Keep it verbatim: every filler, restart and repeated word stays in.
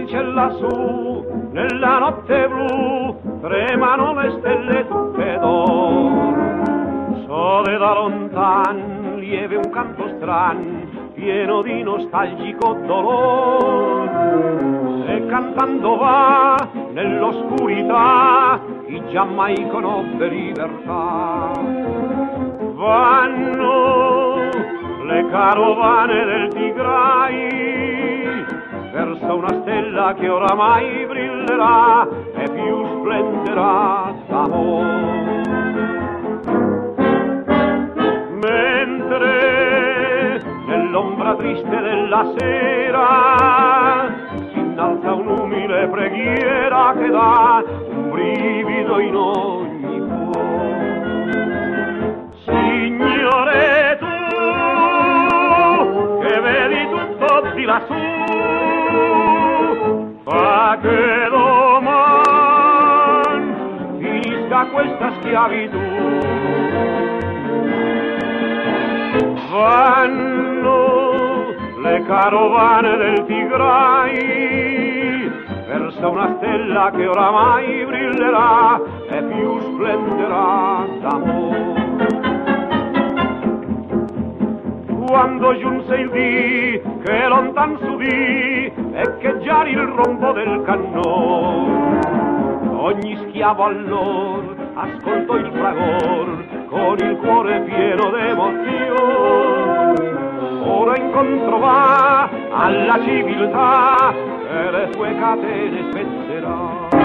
cielo lassù, nella notte blu, tremano le stelle tutte d'oro. Sole da lontan, lieve un canto stran, pieno di nostalgico dolore. E cantando va nell'oscurità chi già mai conobbe libertà. Vanno le carovane del Tigray verso una stella che oramai brillerà e più splenderà d'amore. Mentre nell'ombra triste della sera si innalza un'umile preghiera che dà un brivido in ogni cuore. Signore, tu che vedi tutto di lassù, fa che domani finisca questa schiavitù. Vanno le carovane del Tigray verso una stella che oramai brillerà e più splenderà d'amore. Quando giunse il dì che lontan s'udì echeggiare il rombo del cannone, ogni schiavo allor ascoltò il fragor con il cuore pieno d'emozione. Ora incontro va alla civiltà e le sue catene spezzerà.